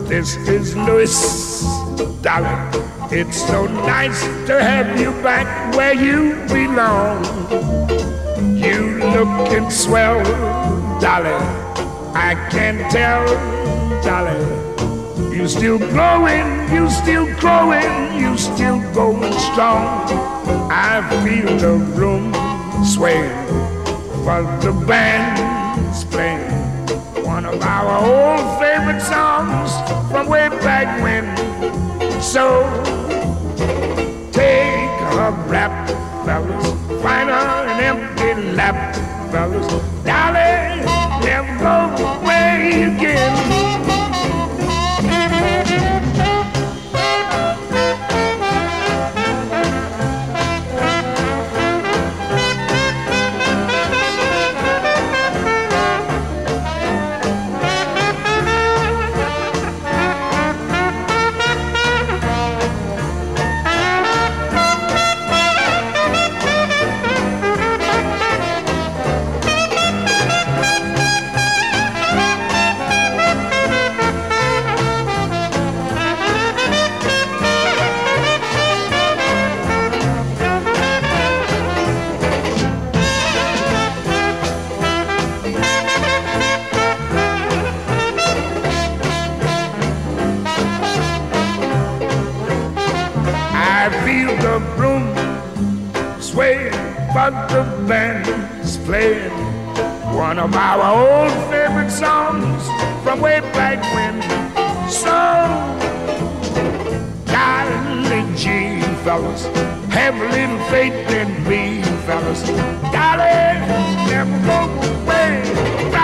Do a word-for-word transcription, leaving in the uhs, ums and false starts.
This is Louis, darling. It's so nice to have you back where you belong. You looking swell, darling. I can tell, darling. You still growing, you still growing, you still going strong. I feel the room swaying while the band's playing one of our old favorite songs from way back when. So take a rap, fellas, find her an empty lap, fellas, darling, never go away again. I feel the room swaying, but the band's playing one of our old favorite songs from way back when. So, darling G, fellas, have a little faith in me, fellas. Darling, never go away.